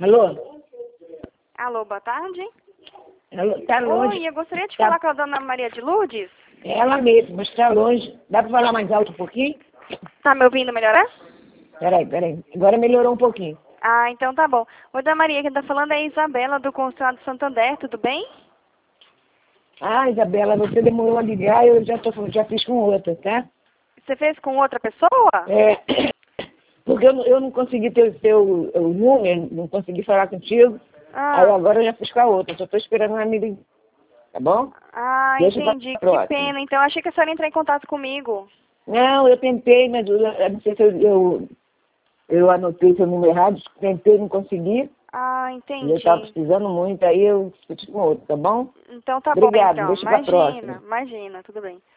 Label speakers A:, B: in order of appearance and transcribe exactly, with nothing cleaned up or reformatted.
A: Alô?
B: Alô, boa tarde.
A: Alô, tá longe.
B: Oi, eu gostaria de
A: Tá-
B: falar com a dona Maria de Lourdes.
A: É ela mesmo, mas tá longe. Dá pra falar mais alto um pouquinho?
B: Tá me ouvindo melhor? É?
A: Peraí, peraí. Agora melhorou um pouquinho.
B: Ah, então tá bom. Oi, dona Maria, quem tá falando é a Isabela do Consulado Santander, tudo bem?
A: Ah, Isabela, você demorou a ligar, eu já, tô, já fiz com outra, tá?
B: Você fez com outra pessoa?
A: É, porque eu, não- eu não consegui ter o seu o número, não consegui falar contigo. Aí
B: Ah,
A: agora eu já fiz com a outra, só tô esperando ela me ligar, tá bom?
B: ah
A: Deixa pra
B: entendi. Que
A: próxima.
B: pena. Então eu achei que a senhora ia entrar em contato comigo.
A: Não, eu tentei, mas eu, eu não sei se eu, eu, eu anotei seu número errado, tentei, não consegui.
B: Ah,
A: E eu estava
B: entendi.
A: precisando muito, aí eu discuti com outro, tá bom?
B: Então tá bom,
A: Obrigado,
B: então.
A: deixa pra próxima.
B: Imagina, imagina, tudo bem.